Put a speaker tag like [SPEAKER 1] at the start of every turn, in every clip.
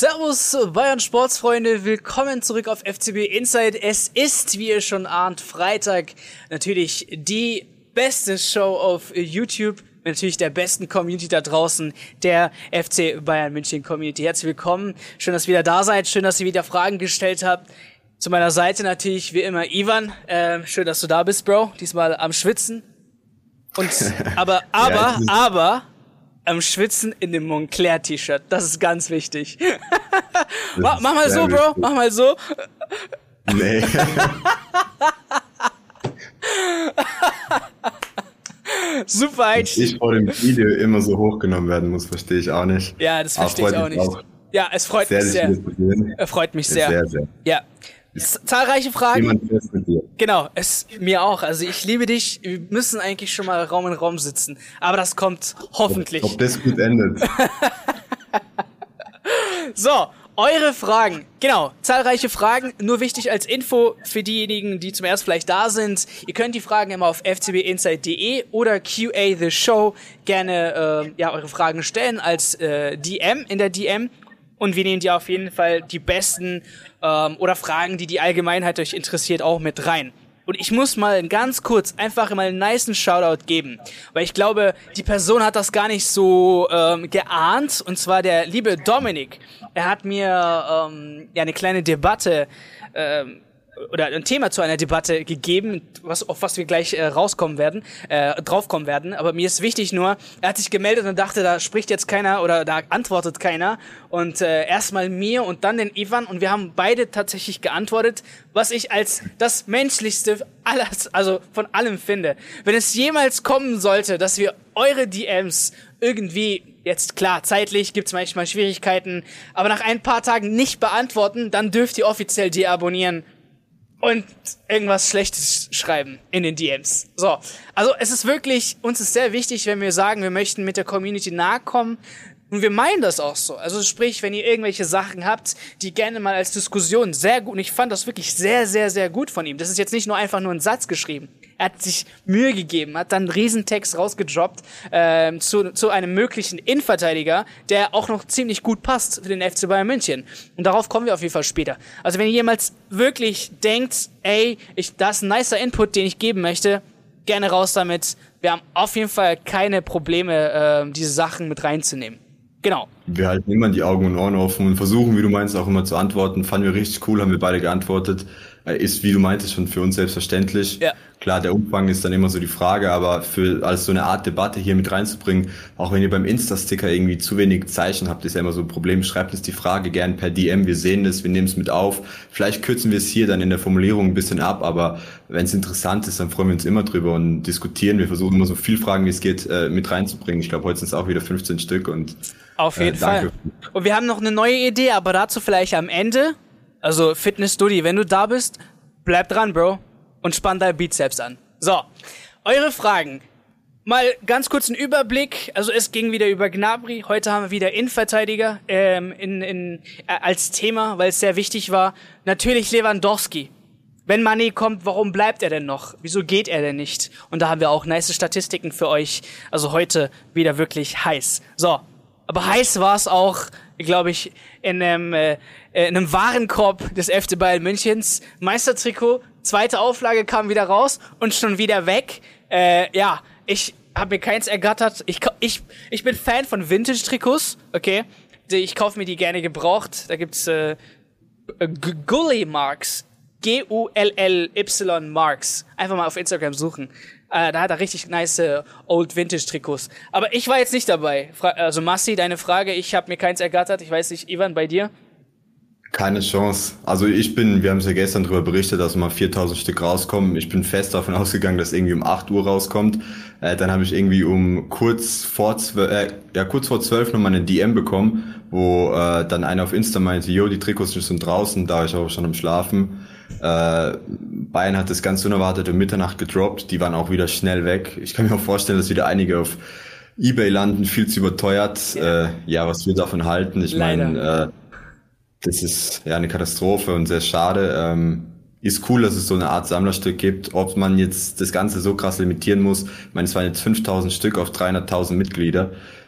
[SPEAKER 1] Servus Bayern Sportsfreunde, willkommen zurück auf FCB Inside. Es ist, wie ihr schon ahnt, Freitag, natürlich die beste Show auf YouTube, mit natürlich der besten Community da draußen, der FC Bayern München Community. Herzlich willkommen, schön, dass ihr wieder da seid, schön, dass ihr wieder Fragen gestellt habt. Zu meiner Seite natürlich wie immer Ivan, schön, dass du da bist, Bro, diesmal am Schwitzen. Und aber am Schwitzen in dem Moncler-T-Shirt. Das ist ganz wichtig. Mach mal so, Bro. Mach mal so.
[SPEAKER 2] Nee.
[SPEAKER 1] Super Einstieg.
[SPEAKER 2] Ich vor dem Video immer so hochgenommen werden muss, verstehe ich auch nicht.
[SPEAKER 1] Ja, das verstehe ich auch nicht. Ja, es freut mich sehr. Freut mich sehr.
[SPEAKER 2] Sehr, sehr.
[SPEAKER 1] Ja. Zahlreiche Fragen.
[SPEAKER 2] Jemand fest mit dir.
[SPEAKER 1] Genau, mir auch. Also ich liebe dich. Wir müssen eigentlich schon mal Raum in Raum sitzen. Aber das kommt hoffentlich.
[SPEAKER 2] Ob das gut endet.
[SPEAKER 1] So, eure Fragen. Genau, zahlreiche Fragen. Nur wichtig als Info für diejenigen, die zum ersten vielleicht da sind. Ihr könnt die Fragen immer auf fcbinside.de oder QA The Show gerne eure Fragen stellen als DM in der DM. Und wir nehmen die auf jeden Fall die besten oder Fragen, die die Allgemeinheit euch interessiert, auch mit rein. Und ich muss mal ganz kurz einfach mal einen nicen Shoutout geben, weil ich glaube, die Person hat das gar nicht so geahnt, und zwar der liebe Dominik. Er hat mir eine kleine Debatte oder ein Thema zu einer Debatte gegeben, auf was wir gleich draufkommen werden. Aber mir ist wichtig nur, er hat sich gemeldet und dachte, da spricht jetzt keiner oder da antwortet keiner. Und erstmal mir und dann den Ivan, und wir haben beide tatsächlich geantwortet, was ich als das Menschlichste von allem finde. Wenn es jemals kommen sollte, dass wir eure DMs irgendwie, jetzt klar, zeitlich gibt's manchmal Schwierigkeiten, aber nach ein paar Tagen nicht beantworten, dann dürft ihr offiziell deabonnieren und irgendwas Schlechtes schreiben in den DMs. So, also es ist wirklich, uns ist sehr wichtig, wenn wir sagen, wir möchten mit der Community nahe kommen. Und wir meinen das auch so. Also sprich, wenn ihr irgendwelche Sachen habt, die gerne mal als Diskussion sehr gut, und ich fand das wirklich sehr, sehr, sehr gut von ihm. Das ist jetzt nicht nur einfach nur ein Satz geschrieben. Er hat sich Mühe gegeben, hat dann einen Riesentext rausgedroppt zu einem möglichen Innenverteidiger, der auch noch ziemlich gut passt für den FC Bayern München. Und darauf kommen wir auf jeden Fall später. Also wenn ihr jemals wirklich denkt, das ist ein nicer Input, den ich geben möchte, gerne raus damit. Wir haben auf jeden Fall keine Probleme, diese Sachen mit reinzunehmen. Genau.
[SPEAKER 2] Wir halten immer die Augen und Ohren offen und versuchen, wie du meinst, auch immer zu antworten. Fanden wir richtig cool, haben wir beide geantwortet. Ist, wie du meintest, schon für uns selbstverständlich. Ja. Klar, der Umfang ist dann immer so die Frage, aber als so eine Art Debatte hier mit reinzubringen, auch wenn ihr beim Insta-Sticker irgendwie zu wenig Zeichen habt, ist ja immer so ein Problem. Schreibt uns die Frage gern per DM, wir sehen das, wir nehmen es mit auf. Vielleicht kürzen wir es hier dann in der Formulierung ein bisschen ab, aber wenn es interessant ist, dann freuen wir uns immer drüber und diskutieren. Wir versuchen immer so viel Fragen, wie es geht, mit reinzubringen. Ich glaube, heute sind es auch wieder 15 Stück und
[SPEAKER 1] auf jeden Fall. Und wir haben noch eine neue Idee, aber dazu vielleicht am Ende. Also Fitness-Studi, wenn du da bist, bleib dran, Bro, und spann dein Bizeps an. So, eure Fragen. Mal ganz kurz einen Überblick. Also es ging wieder über Gnabry. Heute haben wir wieder Innenverteidiger als Thema, weil es sehr wichtig war. Natürlich Lewandowski. Wenn Mané kommt, warum bleibt er denn noch? Wieso geht er denn nicht? Und da haben wir auch nice Statistiken für euch. Also heute wieder wirklich heiß. So, aber heiß war es auch, glaube ich, in einem Warenkorb des FC Bayern Münchens. Meistertrikot, zweite Auflage kam wieder raus und schon wieder weg. Ich habe mir keins ergattert. Ich bin Fan von Vintage-Trikots, okay? Ich kaufe mir die gerne gebraucht. Da gibt's Gully Marks. G-U-L-L-Y Marks. Einfach mal auf Instagram suchen. Da hat er richtig nice Old Vintage Trikots. Aber ich war jetzt nicht dabei. Also Massi, deine Frage, ich habe mir keins ergattert. Ich weiß nicht, Ivan, bei dir?
[SPEAKER 2] Keine Chance. Also wir haben es ja gestern darüber berichtet, dass mal 4000 Stück rauskommen. Ich bin fest davon ausgegangen, dass irgendwie um 8 Uhr rauskommt. Dann habe ich irgendwie kurz vor 12 nochmal eine DM bekommen, wo dann einer auf Insta meinte, die Trikots sind draußen, da war ich aber schon am Schlafen. Bayern hat das ganz unerwartet um Mitternacht gedroppt, die waren auch wieder schnell weg. Ich kann mir auch vorstellen, dass wieder einige auf eBay landen, viel zu überteuert. Was wir davon halten, ich meine, das ist ja eine Katastrophe und sehr schade. Ist cool, dass es so eine Art Sammlerstück gibt. Ob man jetzt das Ganze so krass limitieren muss, ich meine, es waren jetzt 5000 Stück auf 300.000 Mitglieder.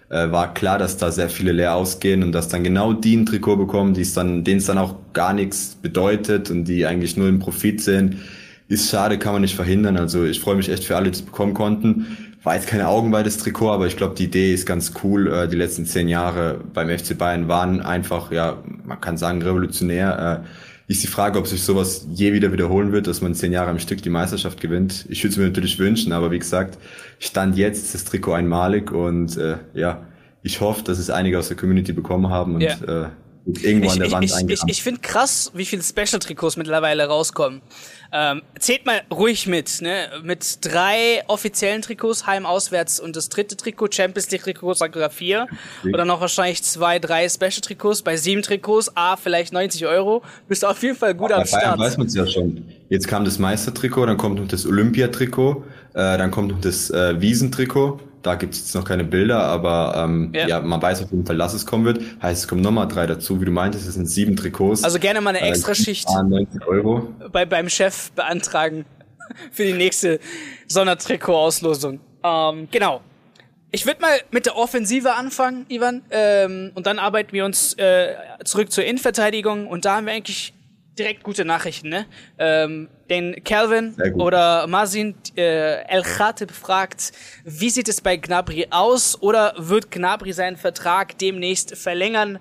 [SPEAKER 2] war klar, dass da sehr viele leer ausgehen und dass dann genau die ein Trikot bekommen, denen es dann auch gar nichts bedeutet und die eigentlich nur im Profit sehen. Ist schade, kann man nicht verhindern. Also ich freue mich echt für alle, die es bekommen konnten. War jetzt keine augenweites Trikot, aber ich glaube, die Idee ist ganz cool. Die letzten 10 Jahre beim FC Bayern waren einfach, ja, man kann sagen, revolutionär. Ist die Frage, ob sich sowas je wieder wiederholen wird, dass man 10 Jahre am Stück die Meisterschaft gewinnt. Ich würde es mir natürlich wünschen, aber wie gesagt, Stand jetzt ist das Trikot einmalig und ja, ich hoffe, dass es einige aus der Community bekommen haben und irgendwo an der Wand eingehangen.
[SPEAKER 1] Ich finde krass, wie viele Special-Trikots mittlerweile rauskommen. Zählt mal ruhig mit, ne? Mit 3 offiziellen Trikots, Heim, Auswärts und das 3. Trikot, Champions League Trikots, sogar 4. Oder noch wahrscheinlich 2, 3 Special-Trikots. Bei 7 Trikots, vielleicht 90 €. Bist du auf jeden Fall gut am Start.
[SPEAKER 2] Bayern weiß man es ja schon. Jetzt kam das Meistertrikot, dann kommt noch das Olympiatrikot, dann kommt noch das Wiesentrikot. Da gibt es jetzt noch keine Bilder, aber ja, man weiß auf jeden Fall, dass es kommen wird. Heißt, es kommen nochmal 3 dazu. Wie du meintest, es sind 7 Trikots.
[SPEAKER 1] Also gerne mal eine Extraschicht
[SPEAKER 2] 90 €
[SPEAKER 1] beim Chef beantragen für die nächste Sondertrikot-Auslosung. Genau. Ich würde mal mit der Offensive anfangen, Ivan. Und dann arbeiten wir uns zurück zur Innenverteidigung. Und da haben wir eigentlich direkt gute Nachrichten, ne? Den Calvin oder Mazin El Khatib fragt, wie sieht es bei Gnabry aus oder wird Gnabry seinen Vertrag demnächst verlängern?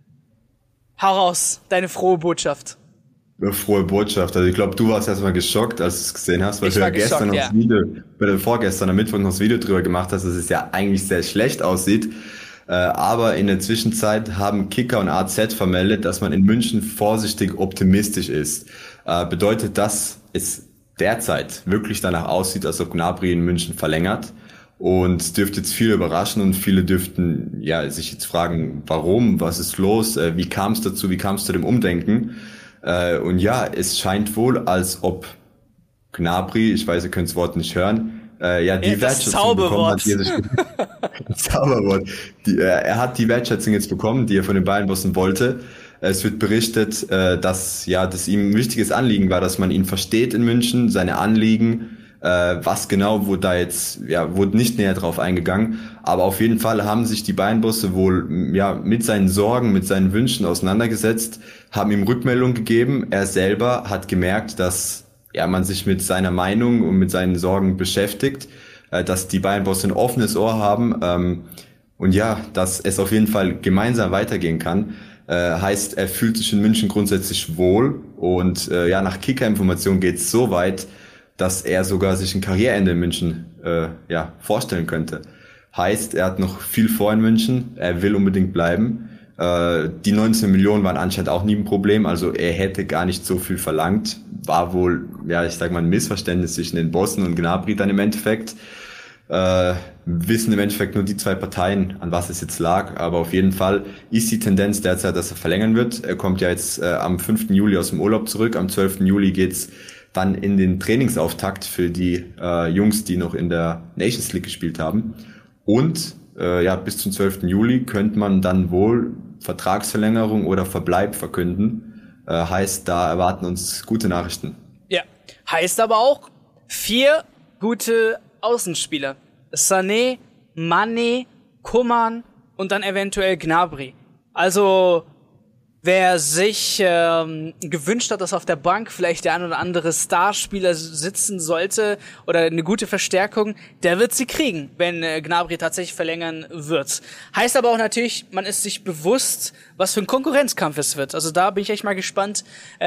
[SPEAKER 1] Hau raus, deine frohe Botschaft.
[SPEAKER 2] Eine frohe Botschaft. Also ich glaube, du warst erstmal geschockt, als du es gesehen hast, weil du ja gestern noch das Video, vorgestern am Mittwoch noch das Video drüber gemacht hast, dass es ja eigentlich sehr schlecht aussieht. Aber in der Zwischenzeit haben Kicker und AZ vermeldet, dass man in München vorsichtig optimistisch ist. Bedeutet, dass es derzeit wirklich danach aussieht, als ob Gnabry in München verlängert. Und dürfte jetzt viele überraschen und viele dürften ja sich jetzt fragen, warum, was ist los, wie kam es dazu, wie kam es zu dem Umdenken? Und ja, es scheint wohl, als ob Gnabry, ich weiß, ihr könnt das Wort nicht hören, die Wertschätzung bekommen hat, Zauberwort. Er hat die Wertschätzung jetzt bekommen, die er von den Bayern-Bossen wollte. Es wird berichtet, dass das ihm ein wichtiges Anliegen war, dass man ihn versteht in München, seine Anliegen. Was genau wurde nicht näher drauf eingegangen. Aber auf jeden Fall haben sich die Bayern-Bosse wohl mit seinen Sorgen, mit seinen Wünschen auseinandergesetzt, haben ihm Rückmeldung gegeben. Er selber hat gemerkt, dass man sich mit seiner Meinung und mit seinen Sorgen beschäftigt, dass die Bayern-Bosse ein offenes Ohr haben und dass es auf jeden Fall gemeinsam weitergehen kann. Heißt, er fühlt sich in München grundsätzlich wohl und nach Kicker-Informationen geht es so weit, dass er sogar sich ein Karriereende in München vorstellen könnte. Heißt, er hat noch viel vor in München, er will unbedingt bleiben. Die 19 Millionen waren anscheinend auch nie ein Problem, also er hätte gar nicht so viel verlangt. War wohl, ein Missverständnis zwischen den Bossen und Gnabry dann im Endeffekt. Wissen im Endeffekt nur die 2 Parteien, an was es jetzt lag, aber auf jeden Fall ist die Tendenz derzeit, dass er verlängern wird. Er kommt ja jetzt am 5. Juli aus dem Urlaub zurück, am 12. Juli geht's dann in den Trainingsauftakt für die Jungs, die noch in der Nations League gespielt haben. Und bis zum 12. Juli könnte man dann wohl Vertragsverlängerung oder Verbleib verkünden. Heißt, da erwarten uns gute Nachrichten.
[SPEAKER 1] Ja, heißt aber auch 4 gute Außenspieler. Sané, Mané, Coman und dann eventuell Gnabry. Also wer sich gewünscht hat, dass auf der Bank vielleicht der ein oder andere Starspieler sitzen sollte oder eine gute Verstärkung, der wird sie kriegen, wenn Gnabry tatsächlich verlängern wird. Heißt aber auch natürlich, man ist sich bewusst, was für ein Konkurrenzkampf es wird. Also da bin ich echt mal gespannt,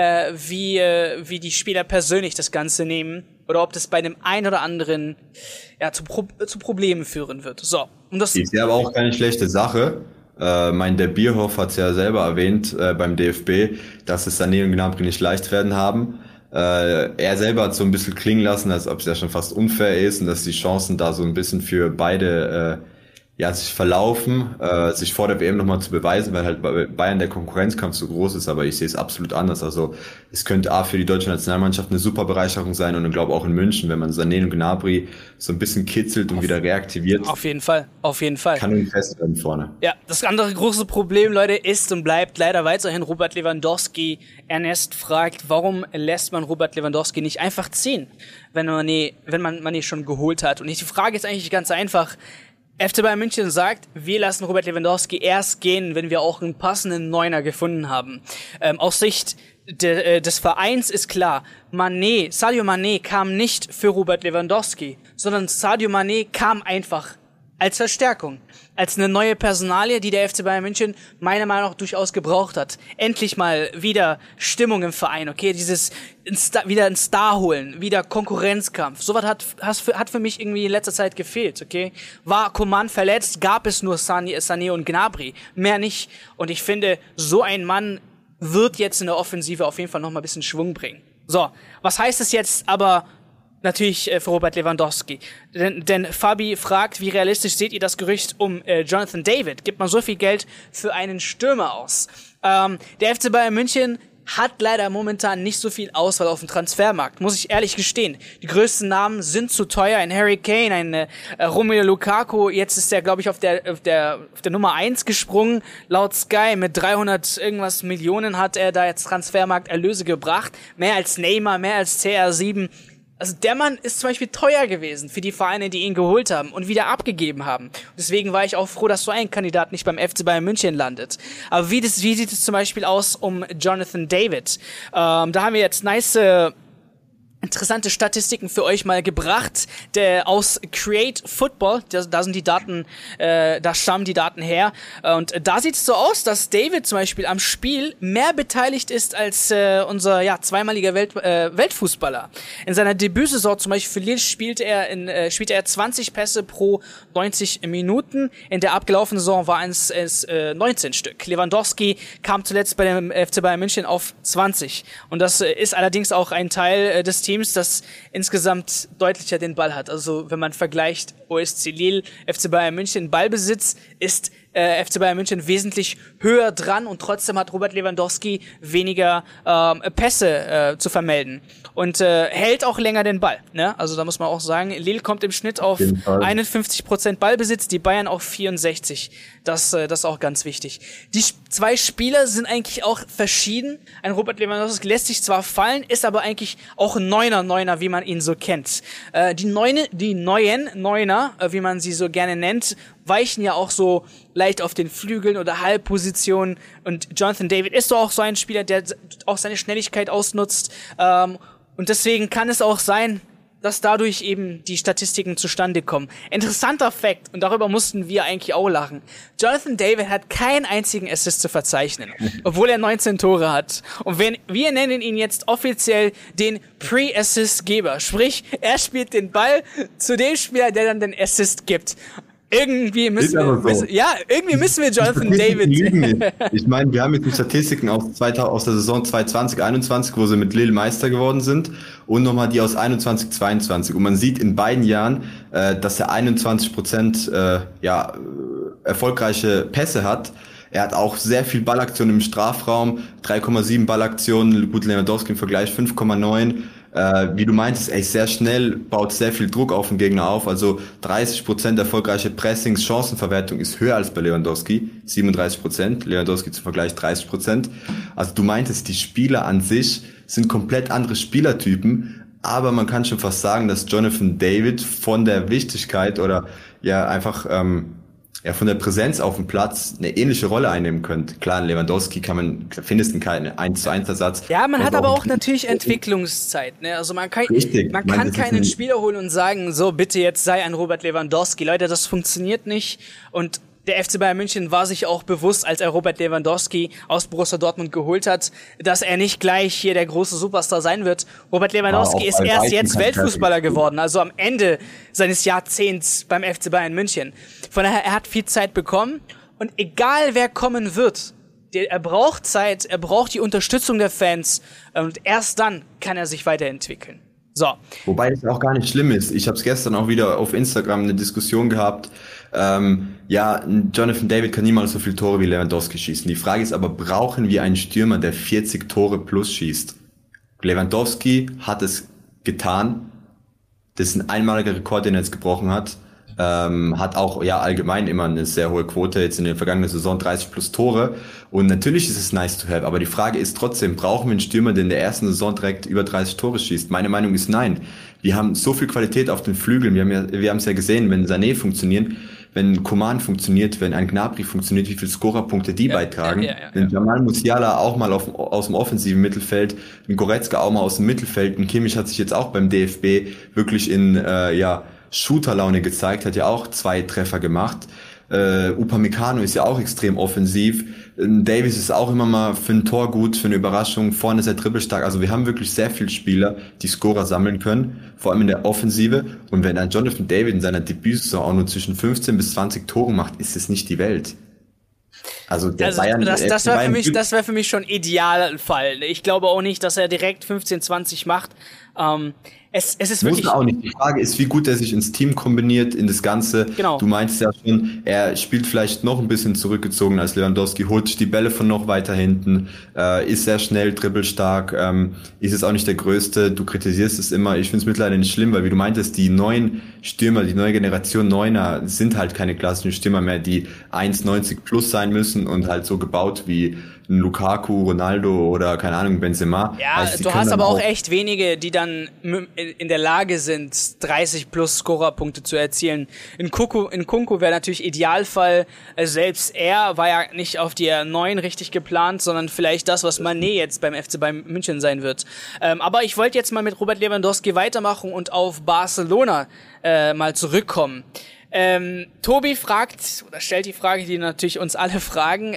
[SPEAKER 1] wie die Spieler persönlich das Ganze nehmen oder ob das bei dem einen oder anderen zu Problemen führen wird. So, und das
[SPEAKER 2] ist ja aber auch keine schlechte Sache. Der Bierhoff hat es ja selber erwähnt beim DFB, dass es Sané und Gnabry nicht leicht werden haben. Er selber hat so ein bisschen klingen lassen, als ob es ja schon fast unfair ist und dass die Chancen da so ein bisschen für beide sich verlaufen, sich vor der WM nochmal zu beweisen, weil halt bei Bayern der Konkurrenzkampf so groß ist, aber ich sehe es absolut anders. Also es könnte für die deutsche Nationalmannschaft eine super Bereicherung sein und ich glaube auch in München, wenn man Sané und Gnabry so ein bisschen kitzelt und wieder reaktiviert.
[SPEAKER 1] Auf jeden Fall.
[SPEAKER 2] Kann ihn fest werden vorne.
[SPEAKER 1] Ja, das andere große Problem, Leute, ist und bleibt leider weiterhin Robert Lewandowski. Ernest fragt, warum lässt man Robert Lewandowski nicht einfach ziehen, wenn man Mané schon geholt hat? Und die Frage ist eigentlich ganz einfach. FC Bayern München sagt, wir lassen Robert Lewandowski erst gehen, wenn wir auch einen passenden Neuner gefunden haben. Aus Sicht des Vereins ist klar, Sadio Mané kam nicht für Robert Lewandowski, sondern Sadio Mané kam einfach als Verstärkung, als eine neue Personalie, die der FC Bayern München meiner Meinung nach durchaus gebraucht hat. Endlich mal wieder Stimmung im Verein, okay, wieder ein Star holen, wieder Konkurrenzkampf. Sowas hat für mich irgendwie in letzter Zeit gefehlt, okay? War Coman verletzt, gab es nur Sané und Gnabry, mehr nicht. Und ich finde, so ein Mann wird jetzt in der Offensive auf jeden Fall noch mal ein bisschen Schwung bringen. So, was heißt es jetzt aber natürlich für Robert Lewandowski? Denn Fabi fragt, wie realistisch seht ihr das Gerücht um Jonathan David? Gibt man so viel Geld für einen Stürmer aus? Der FC Bayern München hat leider momentan nicht so viel Auswahl auf dem Transfermarkt, muss ich ehrlich gestehen. Die größten Namen sind zu teuer. Ein Harry Kane, ein Romelu Lukaku, jetzt ist er, glaube ich, auf der Nummer 1 gesprungen. Laut Sky mit 300 irgendwas Millionen hat er da jetzt Transfermarkterlöse gebracht. Mehr als Neymar, mehr als CR7. Also der Mann ist zum Beispiel teuer gewesen für die Vereine, die ihn geholt haben und wieder abgegeben haben. Deswegen war ich auch froh, dass so ein Kandidat nicht beim FC Bayern München landet. Aber wie sieht es zum Beispiel aus um Jonathan David? Da haben wir jetzt interessante Statistiken für euch mal gebracht, aus Create Football, da sind die Daten, da stammen die Daten her, und da sieht es so aus, dass David zum Beispiel am Spiel mehr beteiligt ist als unser zweimaliger Weltfußballer. In seiner Debütsaison zum Beispiel für Lille spielte er 20 Pässe pro 90 Minuten, in der abgelaufenen Saison waren es 19 Stück. Lewandowski kam zuletzt bei dem FC Bayern München auf 20 und das ist allerdings auch ein Teil des Teams, das insgesamt deutlicher den Ball hat. Also wenn man vergleicht OSC Lille, FC Bayern München, Ballbesitz ist FC Bayern München wesentlich höher dran und trotzdem hat Robert Lewandowski weniger Pässe zu vermelden und hält auch länger den Ball, ne? Also da muss man auch sagen, Lille kommt im Schnitt auf 51% Ballbesitz, die Bayern auf 64%. Das ist auch ganz wichtig. Die zwei Spieler sind eigentlich auch verschieden. Ein Robert Lewandowski lässt sich zwar fallen, ist aber eigentlich auch ein Neuner, wie man ihn so kennt. Die neuen Neuner, wie man sie so gerne nennt, weichen ja auch so leicht auf den Flügeln oder Halbpositionen, und Jonathan David ist doch auch so ein Spieler, der auch seine Schnelligkeit ausnutzt, und deswegen kann es auch sein, dass dadurch eben die Statistiken zustande kommen. Interessanter Fakt, und darüber mussten wir eigentlich auch lachen. Jonathan David hat keinen einzigen Assist zu verzeichnen, obwohl er 19 Tore hat. Und wir nennen ihn jetzt offiziell den Pre-Assist-Geber. Sprich, er spielt den Ball zu dem Spieler, der dann den Assist gibt. Irgendwie müssen wir Jonathan David.
[SPEAKER 2] Ich meine, wir haben jetzt die Statistiken aus der Saison 2020-21, wo sie mit Lille Meister geworden sind, und nochmal die aus 21-22. Und man sieht in beiden Jahren, dass er 21% erfolgreiche Pässe hat. Er hat auch sehr viel Ballaktionen im Strafraum, 3,7 Ballaktionen, gut, Lewandowski im Vergleich 5,9. Wie du meintest, er ist sehr schnell, baut sehr viel Druck auf den Gegner auf, also 30% erfolgreiche Pressings, Chancenverwertung ist höher als bei Lewandowski, 37%, Lewandowski zum Vergleich 30%. Also du meintest, die Spieler an sich sind komplett andere Spielertypen, aber man kann schon fast sagen, dass Jonathan David von der Wichtigkeit oder einfach von der Präsenz auf dem Platz eine ähnliche Rolle einnehmen könnte. Klar, in Lewandowski findest du keinen 1:1 Ersatz.
[SPEAKER 1] Ja, man hat aber auch natürlich Entwicklungszeit, ne? Also man kann keinen Spieler holen und sagen, so, bitte jetzt sei ein Robert Lewandowski. Leute, das funktioniert nicht. Und der FC Bayern München war sich auch bewusst, als er Robert Lewandowski aus Borussia Dortmund geholt hat, dass er nicht gleich hier der große Superstar sein wird. Robert Lewandowski ist erst jetzt Weltfußballer geworden, also am Ende seines Jahrzehnts beim FC Bayern München. Von daher, er hat viel Zeit bekommen, und egal wer kommen wird, er braucht Zeit, er braucht die Unterstützung der Fans, und erst dann kann er sich weiterentwickeln. So.
[SPEAKER 2] Wobei es auch gar nicht schlimm ist. Ich habe es gestern auch wieder auf Instagram eine Diskussion gehabt. Jonathan David kann niemals so viele Tore wie Lewandowski schießen. Die Frage ist aber, brauchen wir einen Stürmer, der 40 Tore plus schießt? Lewandowski hat es getan. Das ist ein einmaliger Rekord, den er jetzt gebrochen hat. hat auch ja allgemein immer eine sehr hohe Quote, jetzt in der vergangenen Saison 30 plus Tore. Und natürlich ist es nice to have, aber die Frage ist trotzdem, brauchen wir einen Stürmer, der in der ersten Saison direkt über 30 Tore schießt? Meine Meinung ist nein. Wir haben so viel Qualität auf den Flügeln. Wir haben es ja gesehen, wenn Sané funktionieren, wenn Coman funktioniert, wenn ein Gnabry funktioniert, wie viele Scorerpunkte die beitragen. Wenn Jamal Musiala auch mal aus dem offensiven Mittelfeld, ein Goretzka auch mal aus dem Mittelfeld, ein Kimmich hat sich jetzt auch beim DFB wirklich in Shooter-Laune gezeigt, hat ja auch 2 Treffer gemacht. Upamecano ist ja auch extrem offensiv. Davies ist auch immer mal für ein Tor gut, für eine Überraschung. Vorne ist er dribbelstark. Also wir haben wirklich sehr viele Spieler, die Scorer sammeln können, vor allem in der Offensive. Und wenn ein Jonathan David in seiner Debütsaison auch nur zwischen 15 bis 20 Toren macht, ist es nicht die Welt. Also Bayern,
[SPEAKER 1] das wäre für mich schon Idealfall. Ich glaube auch nicht, dass er direkt 15, 20 macht. Es ist wirklich.
[SPEAKER 2] Muss auch nicht. Die Frage ist, wie gut er sich ins Team kombiniert, in das Ganze.
[SPEAKER 1] Genau.
[SPEAKER 2] Du meinst ja schon, er spielt vielleicht noch ein bisschen zurückgezogen als Lewandowski, holt sich die Bälle von noch weiter hinten, ist sehr schnell, dribbelstark, ist es auch nicht der Größte. Du kritisierst es immer. Ich finde es mittlerweile nicht schlimm, weil wie du meintest, die neuen Stürmer, die neue Generation Neuner sind halt keine klassischen Stürmer mehr, die 1,90 plus sein müssen und halt so gebaut wie ein Lukaku, Ronaldo oder keine Ahnung, Benzema.
[SPEAKER 1] Ja, du hast aber auch echt wenige, die dann in der Lage sind, 30 plus Scorerpunkte zu erzielen. In Kunku wäre natürlich Idealfall, also selbst er war ja nicht auf die 9 richtig geplant, sondern vielleicht das, was Mané jetzt beim FC Bayern München sein wird. Aber ich wollte jetzt mal mit Robert Lewandowski weitermachen und auf Barcelona mal zurückkommen. Tobi stellt die Frage, die natürlich uns alle fragen,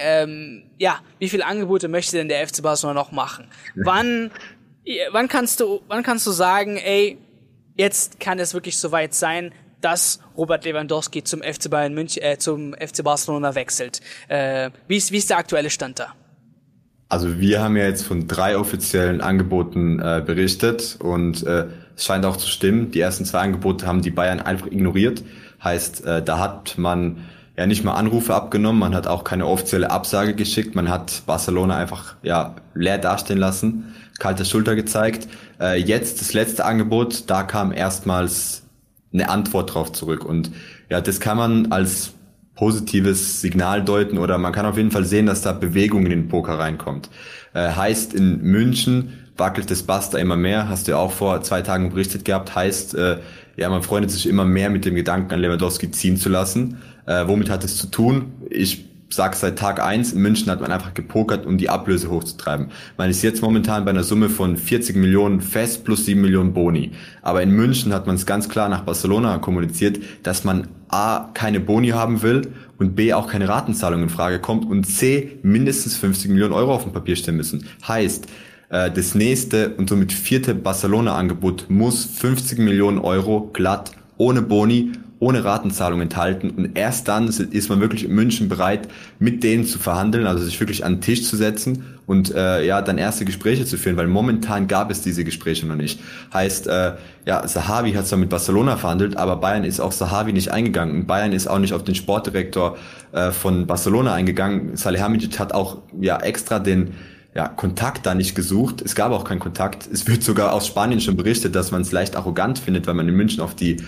[SPEAKER 1] wie viele Angebote möchte denn der FC Barcelona noch machen? Wann kannst du sagen, ey, jetzt kann es wirklich soweit sein, dass Robert Lewandowski zum FC Bayern München, zum FC Barcelona wechselt? Wie ist der aktuelle Stand da?
[SPEAKER 2] Also wir haben ja jetzt von 3 offiziellen Angeboten berichtet und es scheint auch zu stimmen. Die ersten 2 Angebote haben die Bayern einfach ignoriert. Heißt, da hat man ja nicht mal Anrufe abgenommen, man hat auch keine offizielle Absage geschickt, man hat Barcelona einfach leer dastehen lassen, kalte Schulter gezeigt. Jetzt das letzte Angebot, da kam erstmals eine Antwort drauf zurück und ja, das kann man als positives Signal deuten oder man kann auf jeden Fall sehen, dass da Bewegung in den Poker reinkommt. Heißt, in München wackelt das Basta immer mehr, hast du ja auch vor 2 Tagen berichtet gehabt, heißt, man freundet sich immer mehr mit dem Gedanken an Lewandowski ziehen zu lassen. Womit hat es zu tun? Ich sag seit Tag 1, in München hat man einfach gepokert, um die Ablöse hochzutreiben. Man ist jetzt momentan bei einer Summe von 40 Millionen fest plus 7 Millionen Boni. Aber in München hat man es ganz klar nach Barcelona kommuniziert, dass man A, keine Boni haben will und B, auch keine Ratenzahlung in Frage kommt und C, mindestens 50 Millionen Euro auf dem Papier stehen müssen. Heißt, das nächste und somit 4. Barcelona-Angebot muss 50 Millionen Euro glatt, ohne Boni, ohne Ratenzahlung enthalten und erst dann ist man wirklich in München bereit, mit denen zu verhandeln, also sich wirklich an den Tisch zu setzen und dann erste Gespräche zu führen, weil momentan gab es diese Gespräche noch nicht. Heißt, Zahavi hat zwar mit Barcelona verhandelt, aber Bayern ist auf Zahavi nicht eingegangen und Bayern ist auch nicht auf den Sportdirektor von Barcelona eingegangen. Salihamidzic hat auch extra den Kontakt da nicht gesucht. Es gab auch keinen Kontakt. Es wird sogar aus Spanien schon berichtet, dass man es leicht arrogant findet, weil man in München auf die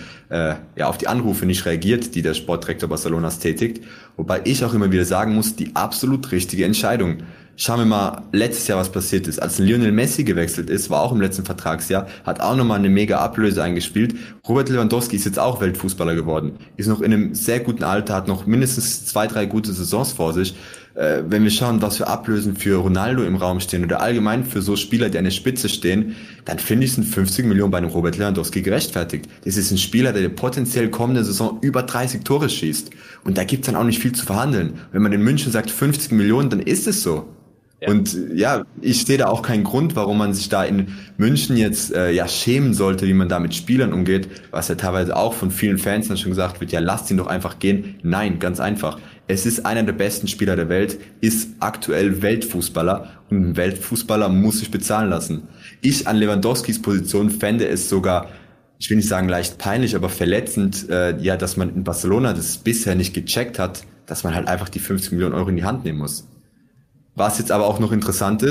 [SPEAKER 2] Anrufe nicht reagiert, die der Sportdirektor Barcelonas tätigt. Wobei ich auch immer wieder sagen muss, die absolut richtige Entscheidung. Schauen wir mal letztes Jahr, was passiert ist. Als Lionel Messi gewechselt ist, war auch im letzten Vertragsjahr, hat auch nochmal eine mega Ablöse eingespielt. Robert Lewandowski ist jetzt auch Weltfußballer geworden. Ist noch in einem sehr guten Alter, hat noch mindestens 2, 3 gute Saisons vor sich. Wenn wir schauen, was für Ablösen für Ronaldo im Raum stehen oder allgemein für so Spieler, die an der Spitze stehen, dann finde ich, sind 50 Millionen bei einem Robert Lewandowski gerechtfertigt. Das ist ein Spieler, der potenziell kommende Saison über 30 Tore schießt. Und da gibt's dann auch nicht viel zu verhandeln. Wenn man in München sagt 50 Millionen, dann ist es so. Ja. Und ich sehe da auch keinen Grund, warum man sich da in München jetzt schämen sollte, wie man da mit Spielern umgeht, was ja teilweise auch von vielen Fans dann schon gesagt wird, ja, lasst ihn doch einfach gehen. Nein, ganz einfach. Es ist einer der besten Spieler der Welt, ist aktuell Weltfußballer und ein Weltfußballer muss sich bezahlen lassen. Ich an Lewandowskis Position fände es sogar, ich will nicht sagen leicht peinlich, aber verletzend, dass man in Barcelona das bisher nicht gecheckt hat, dass man halt einfach die 50 Millionen Euro in die Hand nehmen muss. Was jetzt aber auch noch interessant ist,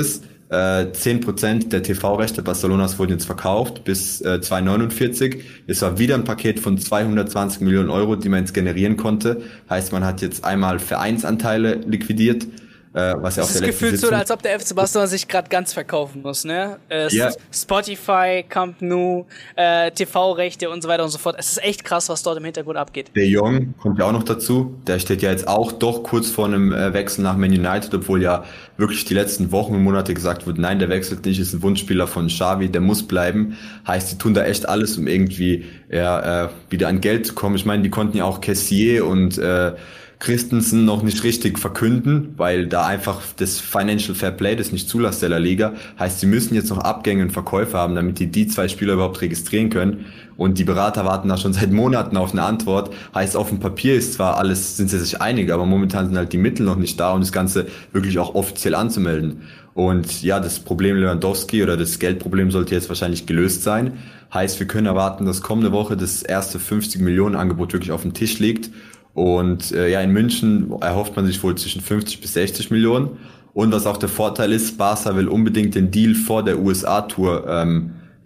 [SPEAKER 2] 10% der TV-Rechte Barcelonas wurden jetzt verkauft bis 2049. Es war wieder ein Paket von 220 Millionen Euro, die man jetzt generieren konnte. Heißt, man hat jetzt einmal Vereinsanteile liquidiert, was ja auch der letzte
[SPEAKER 1] Gefühl so, als ob der FC Barcelona sich gerade ganz verkaufen muss, ne?
[SPEAKER 2] Ja.
[SPEAKER 1] Spotify, Camp Nou, TV-Rechte und so weiter und so fort. Es ist echt krass, was dort im Hintergrund abgeht.
[SPEAKER 2] De Jong kommt ja auch noch dazu. Der steht ja jetzt auch doch kurz vor einem Wechsel nach Man United, obwohl ja wirklich die letzten Wochen und Monate gesagt wird, nein, der wechselt nicht, ist ein Wunschspieler von Xavi, der muss bleiben. Heißt, die tun da echt alles, um irgendwie wieder an Geld zu kommen. Ich meine, die konnten ja auch Kessier und Christensen noch nicht richtig verkünden, weil da einfach das Financial Fair Play das nicht zulässt der La Liga. Heißt, sie müssen jetzt noch Abgänge und Verkäufe haben, damit die zwei Spieler überhaupt registrieren können. Und die Berater warten da schon seit Monaten auf eine Antwort. Heißt, auf dem Papier ist zwar alles, sind sie sich einig, aber momentan sind halt die Mittel noch nicht da, um das Ganze wirklich auch offiziell anzumelden. Und ja, das Problem Lewandowski oder das Geldproblem sollte jetzt wahrscheinlich gelöst sein. Heißt, wir können erwarten, dass kommende Woche das erste 50 Millionen Angebot wirklich auf dem Tisch liegt. Und in München erhofft man sich wohl zwischen 50 bis 60 Millionen. Und was auch der Vorteil ist, Barca will unbedingt den Deal vor der USA-Tour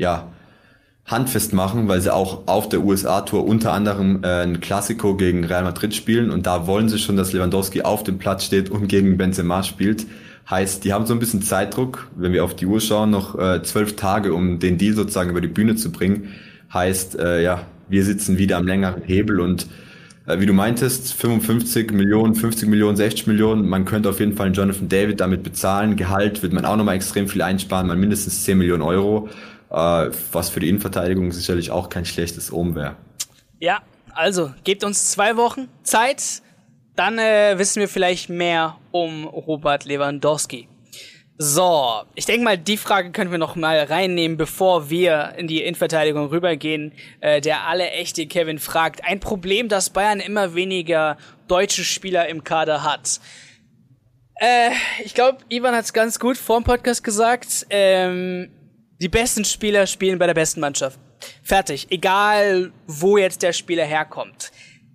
[SPEAKER 2] handfest machen, weil sie auch auf der USA-Tour unter anderem ein Clasico gegen Real Madrid spielen. Und da wollen sie schon, dass Lewandowski auf dem Platz steht und gegen Benzema spielt. Heißt, die haben so ein bisschen Zeitdruck, wenn wir auf die Uhr schauen, noch 12 Tage, um den Deal sozusagen über die Bühne zu bringen. Heißt, wir sitzen wieder am längeren Hebel und wie du meintest, 55 Millionen, 50 Millionen, 60 Millionen. Man könnte auf jeden Fall einen Jonathan David damit bezahlen. Gehalt wird man auch nochmal extrem viel einsparen, mal mindestens 10 Millionen Euro, was für die Innenverteidigung sicherlich auch kein schlechtes Omen wäre.
[SPEAKER 1] Ja, also gebt uns 2 Wochen Zeit, dann wissen wir vielleicht mehr um Robert Lewandowski. So, ich denke mal, die Frage können wir noch mal reinnehmen, bevor wir in die Innenverteidigung rübergehen. Der alle echte Kevin fragt, ein Problem, dass Bayern immer weniger deutsche Spieler im Kader hat. Ich glaube, Ivan hat es ganz gut vor dem Podcast gesagt. Die besten Spieler spielen bei der besten Mannschaft. Fertig. Egal, wo jetzt der Spieler herkommt.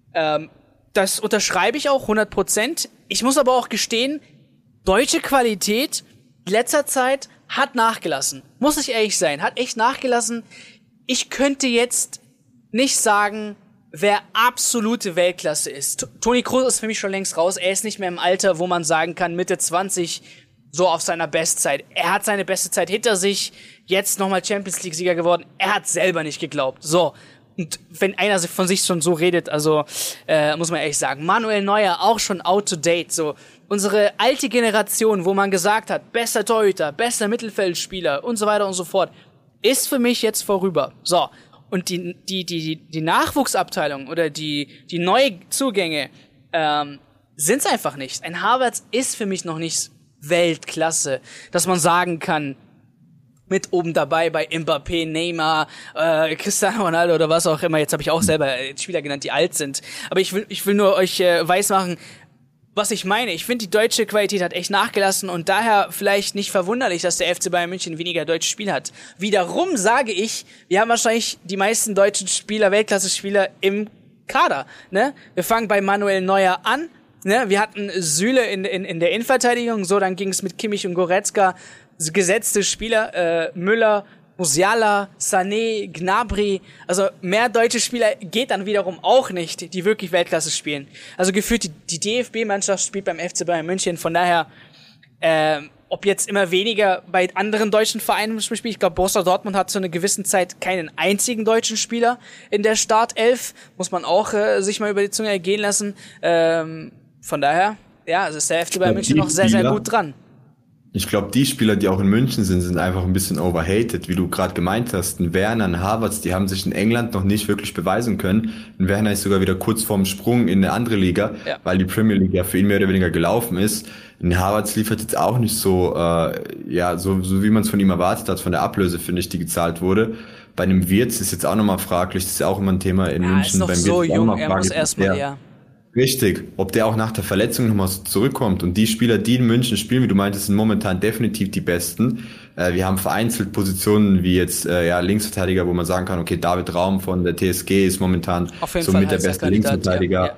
[SPEAKER 1] Das unterschreibe ich auch 100%. Ich muss aber auch gestehen, deutsche Qualität letzter Zeit hat nachgelassen. Muss ich ehrlich sein, hat echt nachgelassen. Ich könnte jetzt nicht sagen, wer absolute Weltklasse ist. Toni Kroos ist für mich schon längst raus. Er ist nicht mehr im Alter, wo man sagen kann, Mitte 20, so auf seiner Bestzeit. Er hat seine beste Zeit hinter sich, jetzt nochmal Champions League-Sieger geworden. Er hat selber nicht geglaubt. So. Und wenn einer von sich schon so redet, also muss man ehrlich sagen, Manuel Neuer auch schon out to date, so unsere alte Generation, wo man gesagt hat, bester Torhüter, bester Mittelfeldspieler und so weiter und so fort, ist für mich jetzt vorüber. So, und die Nachwuchsabteilung oder die Neuzugänge sind's einfach nicht. Ein Havertz ist für mich noch nicht Weltklasse, dass man sagen kann, mit oben dabei bei Mbappé, Neymar, Cristiano Ronaldo oder was auch immer. Jetzt habe ich auch selber Spieler genannt, die alt sind. Aber ich will nur euch weismachen, was ich meine. Ich finde, die deutsche Qualität hat echt nachgelassen und daher vielleicht nicht verwunderlich, dass der FC Bayern München weniger deutsche Spieler hat. Wiederum sage ich, wir haben wahrscheinlich die meisten deutschen Spieler, Weltklasse-Spieler im Kader. Ne? Wir fangen bei Manuel Neuer an. Ne? Wir hatten Süle in der Innenverteidigung, so dann ging es mit Kimmich und Goretzka. Gesetzte Spieler, Müller, Musiala, Sané, Gnabry, also mehr deutsche Spieler geht dann wiederum auch nicht, die wirklich Weltklasse spielen. Also gefühlt die DFB-Mannschaft spielt beim FC Bayern München, von daher, ob jetzt immer weniger bei anderen deutschen Vereinen spielt, ich glaube Borussia Dortmund hat zu einer gewissen Zeit keinen einzigen deutschen Spieler in der Startelf, muss man auch sich mal über die Zunge ergehen lassen. Von daher, ja, also ist der FC Bayern München noch sehr, sehr gut dran.
[SPEAKER 2] Ich glaube, die Spieler, die auch in München sind einfach ein bisschen overhated, wie du gerade gemeint hast. Ein Werner, ein Havertz, die haben sich in England noch nicht wirklich beweisen können. Ein Werner ist sogar wieder kurz vorm Sprung in eine andere Liga, weil die Premier League ja für ihn mehr oder weniger gelaufen ist. Ein Havertz liefert jetzt auch nicht so, so wie man es von ihm erwartet hat, von der Ablöse, finde ich, die gezahlt wurde. Bei einem Wirtz ist jetzt auch nochmal fraglich, das ist ja auch immer ein Thema in München.
[SPEAKER 1] Ist noch
[SPEAKER 2] beim
[SPEAKER 1] so
[SPEAKER 2] Wirtz
[SPEAKER 1] jung, er muss erstmal,
[SPEAKER 2] Richtig, ob der auch nach der Verletzung nochmal zurückkommt. Und die Spieler, die in München spielen, wie du meintest, sind momentan definitiv die besten. Wir haben vereinzelt Positionen wie jetzt Linksverteidiger, wo man sagen kann, okay, David Raum von der TSG ist momentan somit der beste Linksverteidiger. Ja.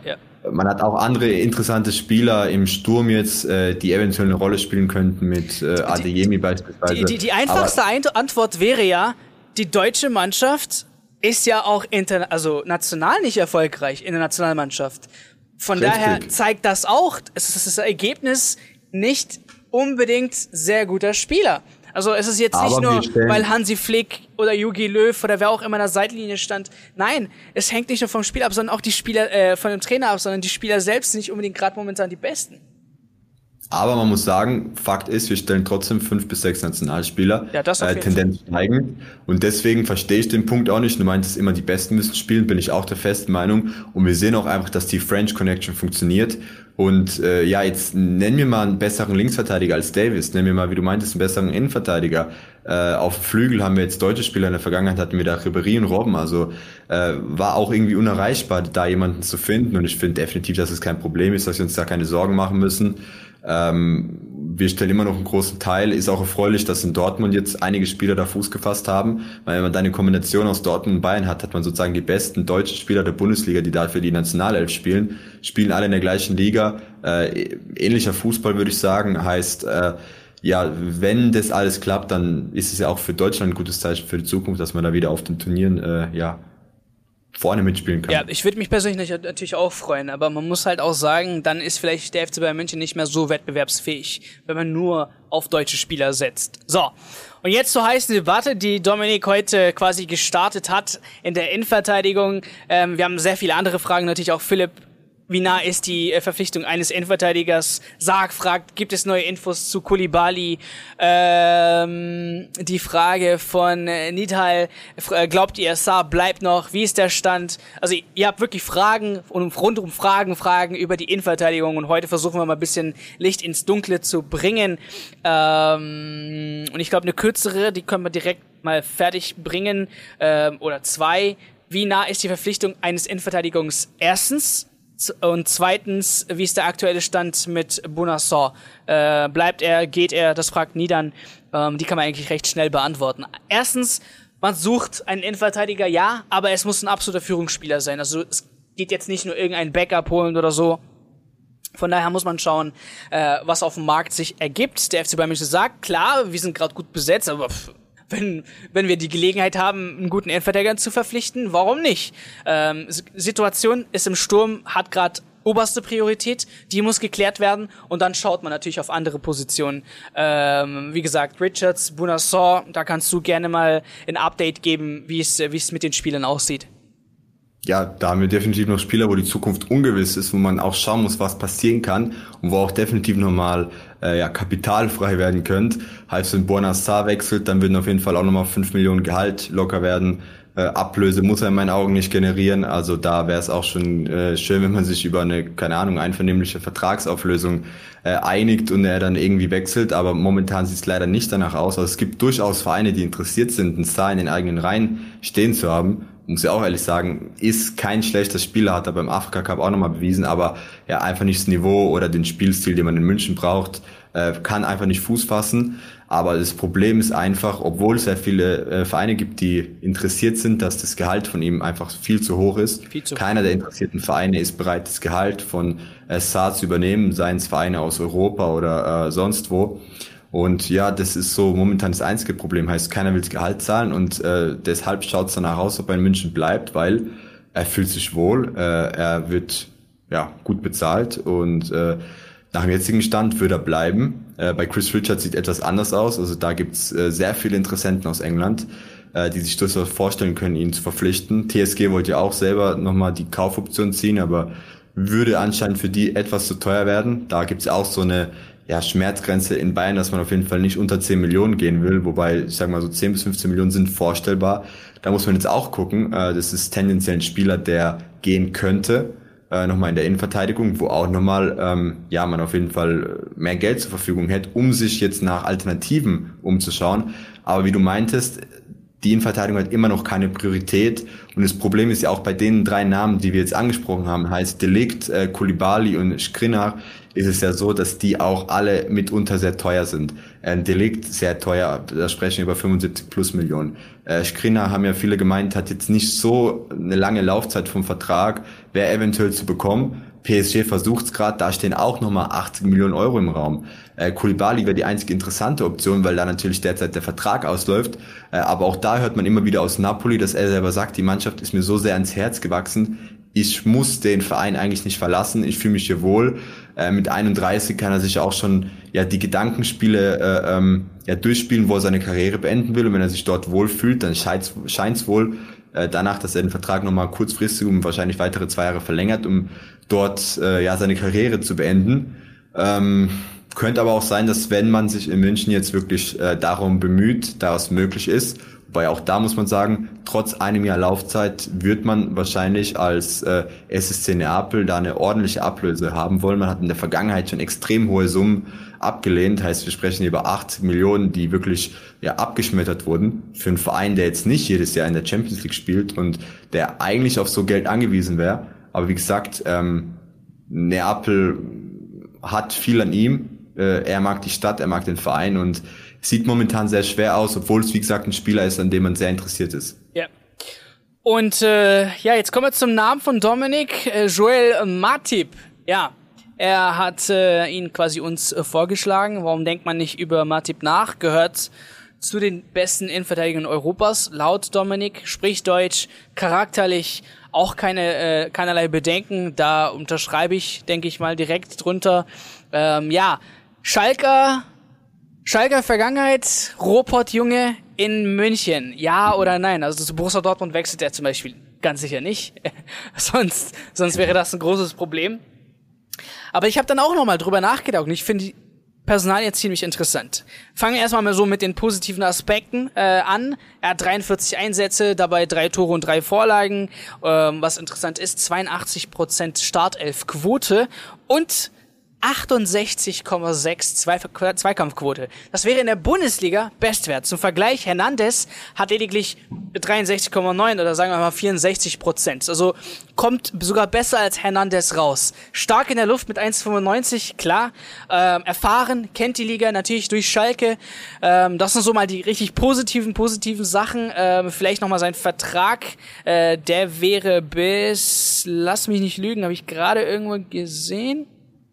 [SPEAKER 2] man hat auch andere interessante Spieler im Sturm jetzt, die eventuell eine Rolle spielen könnten mit Adeyemi beispielsweise.
[SPEAKER 1] Die einfachste Antwort wäre ja, die deutsche Mannschaft ist ja auch national nicht erfolgreich in der Nationalmannschaft. Von daher zeigt das auch, es ist das Ergebnis nicht unbedingt sehr guter Spieler. Also es ist jetzt nicht nur, weil Hansi Flick oder Jogi Löw oder wer auch immer an der Seitenlinie stand. Nein, es hängt nicht nur vom Spiel ab, sondern auch die Spieler von dem Trainer ab, sondern die Spieler selbst sind nicht unbedingt gerade momentan die Besten.
[SPEAKER 2] Aber man muss sagen, Fakt ist, wir stellen trotzdem 5 bis 6 Nationalspieler, Tendenz steigend. Und deswegen verstehe ich den Punkt auch nicht. Du meintest immer, die Besten müssen spielen, bin ich auch der festen Meinung. Und wir sehen auch einfach, dass die French Connection funktioniert. Und jetzt nenn mir mal einen besseren Linksverteidiger als Davis. Nenn mir mal, wie du meintest, einen besseren Innenverteidiger. Auf Flügel haben wir jetzt deutsche Spieler. In der Vergangenheit hatten wir da Ribéry und Robben. Also war auch irgendwie unerreichbar, da jemanden zu finden. Und ich finde definitiv, dass es kein Problem ist, dass wir uns da keine Sorgen machen müssen. Wir stellen immer noch einen großen Teil. Ist auch erfreulich, dass in Dortmund jetzt einige Spieler da Fuß gefasst haben, weil wenn man da eine Kombination aus Dortmund und Bayern hat, hat man sozusagen die besten deutschen Spieler der Bundesliga, die da für die Nationalelf spielen alle in der gleichen Liga. Ähnlicher Fußball, würde ich sagen, heißt, wenn das alles klappt, dann ist es ja auch für Deutschland ein gutes Zeichen für die Zukunft, dass man da wieder auf den Turnieren, vorne mitspielen kann.
[SPEAKER 1] Ja, ich würde mich persönlich natürlich auch freuen, aber man muss halt auch sagen, dann ist vielleicht der FC Bayern München nicht mehr so wettbewerbsfähig, wenn man nur auf deutsche Spieler setzt. So, und jetzt zur heißen Debatte, die Dominik heute quasi gestartet hat in der Innenverteidigung. Wir haben sehr viele andere Fragen, natürlich auch Philipp. Wie nah ist die Verpflichtung eines Innenverteidigers? Sarg fragt, gibt es neue Infos zu Koulibaly? Die Frage von Nidhal, glaubt ihr, Sarr bleibt noch? Wie ist der Stand? Also ihr habt wirklich Fragen und rundum Fragen über die Innenverteidigung und heute versuchen wir mal ein bisschen Licht ins Dunkle zu bringen. Und ich glaube, eine kürzere, die können wir direkt mal fertig bringen, oder zwei. Wie nah ist die Verpflichtung eines Innenverteidigers erstens? Und zweitens, wie ist der aktuelle Stand mit Bounasson? Bleibt er, geht er? Das fragt Nidan. Die kann man eigentlich recht schnell beantworten. Erstens, man sucht einen Innenverteidiger, ja, aber es muss ein absoluter Führungsspieler sein. Also es geht jetzt nicht nur irgendein Backup holen oder so. Von daher muss man schauen, was auf dem Markt sich ergibt. Der FC Bayern München sagt, klar, wir sind gerade gut besetzt, aber wenn wir die Gelegenheit haben, einen guten Innenverteidiger zu verpflichten, warum nicht? Situation ist im Sturm, hat gerade oberste Priorität, die muss geklärt werden und dann schaut man natürlich auf andere Positionen. Wie gesagt, Richards, Bounasson, da kannst du gerne mal ein Update geben, wie es mit den Spielern aussieht.
[SPEAKER 2] Ja, da haben wir definitiv noch Spieler, wo die Zukunft ungewiss ist, wo man auch schauen muss, was passieren kann und wo auch definitiv nochmal Kapital frei werden könnte. Heißt, wenn Bounasson wechselt, dann würden auf jeden Fall auch nochmal 5 Millionen Gehalt locker werden. Ablöse muss er in meinen Augen nicht generieren. Also da wäre es auch schon schön, wenn man sich über eine, keine Ahnung, einvernehmliche Vertragsauflösung einigt und er dann irgendwie wechselt. Aber momentan sieht es leider nicht danach aus. Also es gibt durchaus Vereine, die interessiert sind, einen Star in den eigenen Reihen stehen zu haben. Muss ich auch ehrlich sagen, ist kein schlechter Spieler, hat er beim Afrika Cup auch nochmal bewiesen, aber ja, einfach nicht das Niveau oder den Spielstil, den man in München braucht, kann einfach nicht Fuß fassen. Aber das Problem ist einfach, obwohl es sehr viele Vereine gibt, die interessiert sind, dass das Gehalt von ihm einfach viel zu hoch ist. Keiner der interessierten Vereine ist bereit, das Gehalt von Sarr zu übernehmen, seien es Vereine aus Europa oder sonst wo. Und ja, das ist so momentan das einzige Problem. Heißt, keiner will das Gehalt zahlen und deshalb schaut es danach aus, ob er in München bleibt, weil er fühlt sich wohl, er wird gut bezahlt und nach dem jetzigen Stand würde er bleiben. Bei Chris Richards sieht etwas anders aus. Also da gibt's sehr viele Interessenten aus England, die sich durchaus vorstellen können, ihn zu verpflichten. TSG wollte ja auch selber nochmal die Kaufoption ziehen, aber würde anscheinend für die etwas zu teuer werden. Da gibt's auch so eine Schmerzgrenze in Bayern, dass man auf jeden Fall nicht unter 10 Millionen gehen will, wobei, ich sag mal so 10 bis 15 Millionen sind vorstellbar. Da muss man jetzt auch gucken. Das ist tendenziell ein Spieler, der gehen könnte, nochmal in der Innenverteidigung, wo auch nochmal, man auf jeden Fall mehr Geld zur Verfügung hätte, um sich jetzt nach Alternativen umzuschauen. Aber wie du meintest, die Innenverteidigung hat immer noch keine Priorität. Und das Problem ist ja auch bei den 3 Namen, die wir jetzt angesprochen haben, heißt De Ligt, Koulibaly und Skriniar, ist es ja so, dass die auch alle mitunter sehr teuer sind. De Ligt sehr teuer, da sprechen wir über 75 plus Millionen. Skriniar, haben ja viele gemeint, hat jetzt nicht so eine lange Laufzeit vom Vertrag, wäre eventuell zu bekommen. PSG versucht's gerade, da stehen auch nochmal 80 Millionen Euro im Raum. Koulibaly wäre die einzige interessante Option, weil da natürlich derzeit der Vertrag ausläuft. Aber auch da hört man immer wieder aus Napoli, dass er selber sagt, die Mannschaft ist mir so sehr ans Herz gewachsen. Ich muss den Verein eigentlich nicht verlassen. Ich fühle mich hier wohl. Mit 31 kann er sich auch schon die Gedankenspiele durchspielen, wo er seine Karriere beenden will. Und wenn er sich dort wohlfühlt, dann scheint's wohl danach, dass er den Vertrag nochmal kurzfristig um wahrscheinlich weitere 2 Jahre verlängert, um dort seine Karriere zu beenden. Könnte aber auch sein, dass wenn man sich in München jetzt wirklich darum bemüht, da was möglich ist, wobei auch da muss man sagen, trotz einem Jahr Laufzeit wird man wahrscheinlich als SSC Neapel da eine ordentliche Ablöse haben wollen. Man hat in der Vergangenheit schon extrem hohe Summen abgelehnt, heißt wir sprechen über 8 Millionen, die wirklich abgeschmettert wurden für einen Verein, der jetzt nicht jedes Jahr in der Champions League spielt und der eigentlich auf so Geld angewiesen wäre. Aber wie gesagt, Neapel hat viel an ihm. Er mag die Stadt, er mag den Verein und sieht momentan sehr schwer aus, obwohl es, wie gesagt, ein Spieler ist, an dem man sehr interessiert ist.
[SPEAKER 1] Ja. Und jetzt kommen wir zum Namen von Dominik, Joel Matip. Ja, er hat ihn quasi uns vorgeschlagen. Warum denkt man nicht über Matip nach? Gehört zu den besten Innenverteidigern Europas, laut Dominik, spricht Deutsch, charakterlich auch keinerlei Bedenken. Da unterschreibe ich, denke ich mal, direkt drunter. Schalker Vergangenheit, Ruhrpott-Junge in München, ja oder nein? Also zu Borussia Dortmund wechselt er zum Beispiel ganz sicher nicht, sonst wäre das ein großes Problem. Aber ich habe dann auch nochmal drüber nachgedacht und ich finde die Personalie ziemlich interessant. Fangen wir erstmal mal so mit den positiven Aspekten an. Er hat 43 Einsätze, dabei 3 Tore und 3 Vorlagen. Was interessant ist, 82% Startelfquote und 68,6 Zweikampfquote. Das wäre in der Bundesliga Bestwert. Zum Vergleich, Hernandez hat lediglich 63,9 oder sagen wir mal 64%. Also kommt sogar besser als Hernandez raus. Stark in der Luft mit 1,95, klar. Erfahren, kennt die Liga natürlich durch Schalke. Das sind so mal die richtig positiven Sachen. Vielleicht nochmal sein Vertrag. Der wäre bis, lass mich nicht lügen, habe ich gerade irgendwo gesehen.